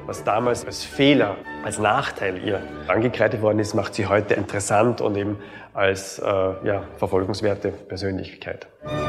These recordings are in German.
Was damals als Fehler, als Nachteil ihr angekreidet worden ist, macht sie heute interessant und eben als verfolgenswerte Persönlichkeit.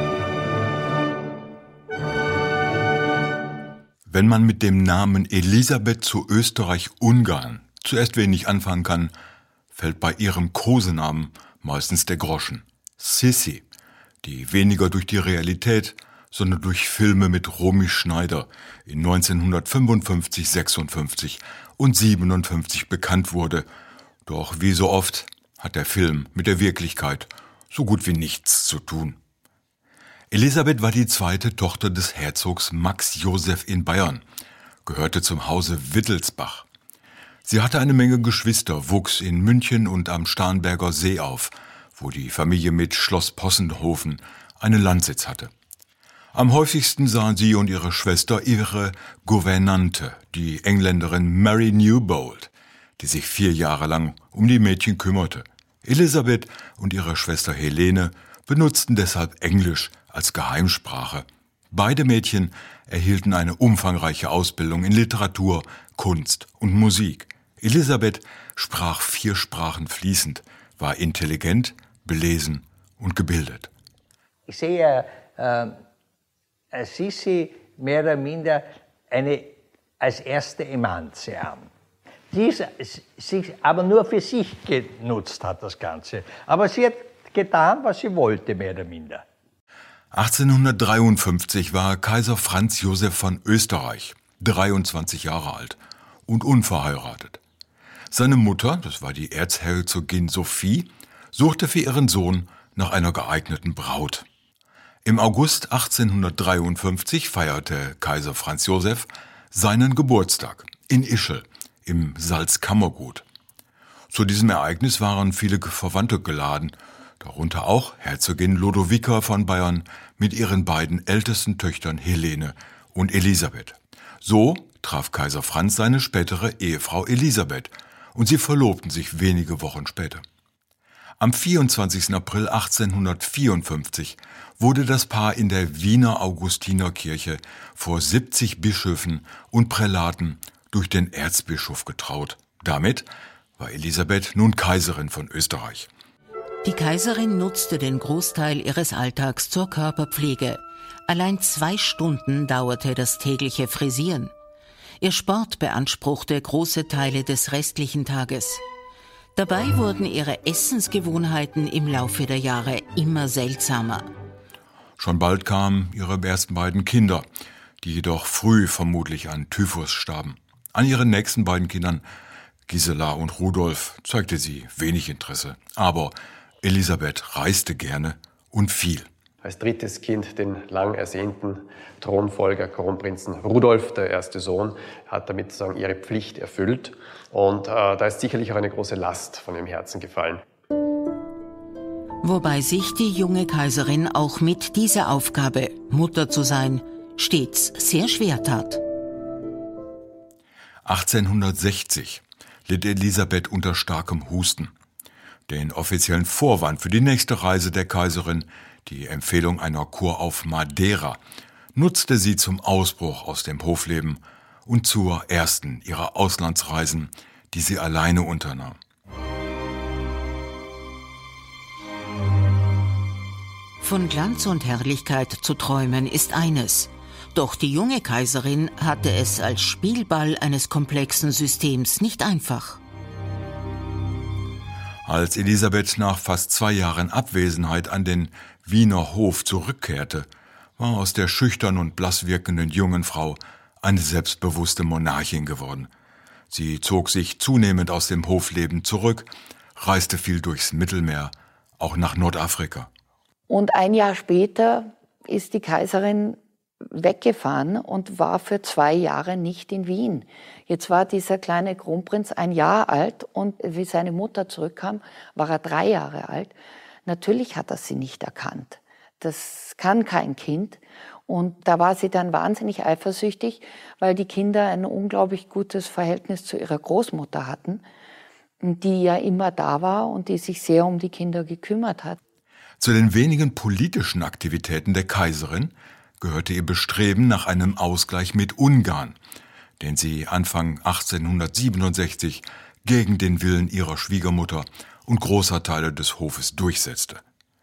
Wenn man mit dem Namen Elisabeth zu Österreich-Ungarn zuerst wenig anfangen kann, fällt bei ihrem Kosenamen meistens der Groschen. Sissi, die weniger durch die Realität, sondern durch Filme mit Romy Schneider in 1955, 56 und 57 bekannt wurde. Doch wie so oft hat der Film mit der Wirklichkeit so gut wie nichts zu tun. Elisabeth war die zweite Tochter des Herzogs Max Joseph in Bayern, gehörte zum Hause Wittelsbach. Sie hatte eine Menge Geschwister, wuchs in München und am Starnberger See auf, wo die Familie mit Schloss Possenhofen einen Landsitz hatte. Am häufigsten sahen sie und ihre Schwester ihre Gouvernante, die Engländerin Mary Newbold, die sich 4 Jahre lang um die Mädchen kümmerte. Elisabeth und ihre Schwester Helene benutzten deshalb Englisch als Geheimsprache. Beide Mädchen erhielten eine umfangreiche Ausbildung in Literatur, Kunst und Musik. Elisabeth sprach 4 Sprachen fließend, war intelligent, belesen und gebildet. Ich sehe Sissi mehr oder minder als erste Emanze an, die sich aber nur für sich genutzt hat, das Ganze. Aber sie hat getan, was sie wollte, mehr oder minder. 1853 war Kaiser Franz Josef von Österreich 23 Jahre alt und unverheiratet. Seine Mutter, das war die Erzherzogin Sophie, suchte für ihren Sohn nach einer geeigneten Braut. Im August 1853 feierte Kaiser Franz Josef seinen Geburtstag in Ischl im Salzkammergut. Zu diesem Ereignis waren viele Verwandte geladen, darunter auch Herzogin Lodovica von Bayern mit ihren beiden ältesten Töchtern Helene und Elisabeth. So traf Kaiser Franz seine spätere Ehefrau Elisabeth und sie verlobten sich wenige Wochen später. Am 24. April 1854 wurde das Paar in der Wiener Augustinerkirche vor 70 Bischöfen und Prälaten durch den Erzbischof getraut. Damit war Elisabeth nun Kaiserin von Österreich. Die Kaiserin nutzte den Großteil ihres Alltags zur Körperpflege. Allein 2 Stunden dauerte das tägliche Frisieren. Ihr Sport beanspruchte große Teile des restlichen Tages. Dabei wurden ihre Essensgewohnheiten im Laufe der Jahre immer seltsamer. Schon bald kamen ihre ersten beiden Kinder, die jedoch früh vermutlich an Typhus starben. An ihren nächsten beiden Kindern, Gisela und Rudolf, zeigte sie wenig Interesse. Aber Elisabeth reiste gerne und viel. Als drittes Kind den lang ersehnten Thronfolger, Kronprinzen Rudolf, der erste Sohn, hat damit sozusagen ihre Pflicht erfüllt. Und da ist sicherlich auch eine große Last von ihrem Herzen gefallen. Wobei sich die junge Kaiserin auch mit dieser Aufgabe, Mutter zu sein, stets sehr schwer tat. 1860 litt Elisabeth unter starkem Husten. Den offiziellen Vorwand für die nächste Reise der Kaiserin, die Empfehlung einer Kur auf Madeira, nutzte sie zum Ausbruch aus dem Hofleben und zur ersten ihrer Auslandsreisen, die sie alleine unternahm. Von Glanz und Herrlichkeit zu träumen ist eines. Doch die junge Kaiserin hatte es als Spielball eines komplexen Systems nicht einfach. Als Elisabeth nach fast 2 Jahren Abwesenheit an den Wiener Hof zurückkehrte, war aus der schüchtern und blass wirkenden jungen Frau eine selbstbewusste Monarchin geworden. Sie zog sich zunehmend aus dem Hofleben zurück, reiste viel durchs Mittelmeer, auch nach Nordafrika. Und ein Jahr später ist die Kaiserin weggefahren und war für 2 Jahre nicht in Wien. Jetzt war dieser kleine Kronprinz 1 Jahr alt und wie seine Mutter zurückkam, war er 3 Jahre alt. Natürlich hat er sie nicht erkannt. Das kann kein Kind. Und da war sie dann wahnsinnig eifersüchtig, weil die Kinder ein unglaublich gutes Verhältnis zu ihrer Großmutter hatten, die ja immer da war und die sich sehr um die Kinder gekümmert hat. Zu den wenigen politischen Aktivitäten der Kaiserin gehörte ihr Bestreben nach einem Ausgleich mit Ungarn. den sie Anfang 1867 gegen den Willen ihrer Schwiegermutter und großer Teile des Hofes durchsetzte.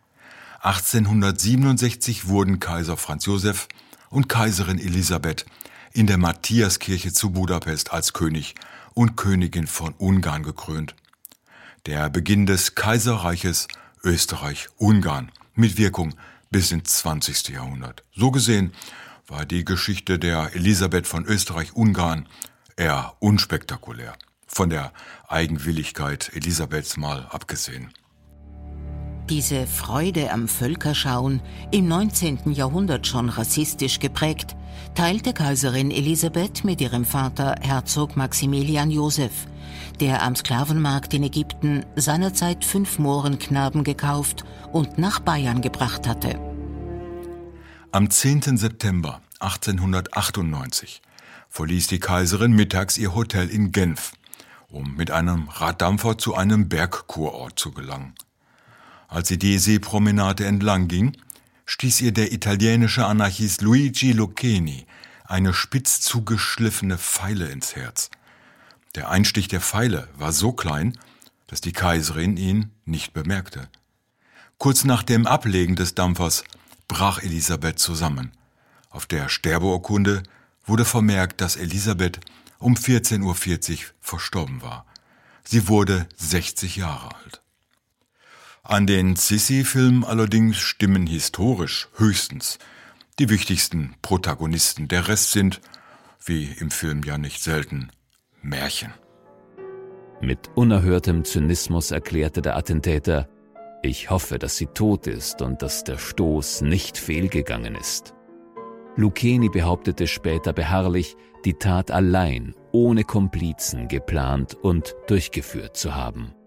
1867 wurden Kaiser Franz Josef und Kaiserin Elisabeth in der Matthiaskirche zu Budapest als König und Königin von Ungarn gekrönt. Der Beginn des Kaiserreiches Österreich-Ungarn mit Wirkung bis ins 20. Jahrhundert. So gesehen war die Geschichte der Elisabeth von Österreich-Ungarn eher unspektakulär, von der Eigenwilligkeit Elisabeths mal abgesehen. Diese Freude am Völkerschauen, im 19. Jahrhundert schon rassistisch geprägt, teilte Kaiserin Elisabeth mit ihrem Vater Herzog Maximilian Joseph, der am Sklavenmarkt in Ägypten seinerzeit 5 Mohrenknaben gekauft und nach Bayern gebracht hatte. Am 10. September 1898 verließ die Kaiserin mittags ihr Hotel in Genf, um mit einem Raddampfer zu einem Bergkurort zu gelangen. Als sie die Seepromenade entlang ging, stieß ihr der italienische Anarchist Luigi Lucchini eine spitz zugeschliffene Feile ins Herz. Der Einstich der Feile war so klein, dass die Kaiserin ihn nicht bemerkte. Kurz nach dem Ablegen des Dampfers brach Elisabeth zusammen. Auf der Sterbeurkunde wurde vermerkt, dass Elisabeth um 14:40 Uhr verstorben war. Sie wurde 60 Jahre alt. An den Sissi-Filmen allerdings stimmen historisch höchstens die wichtigsten Protagonisten. Der Rest sind, wie im Film ja nicht selten, Märchen. Mit unerhörtem Zynismus erklärte der Attentäter: Ich hoffe, dass sie tot ist und dass der Stoß nicht fehlgegangen ist. Lucchini behauptete später beharrlich, die Tat allein, ohne Komplizen, geplant und durchgeführt zu haben.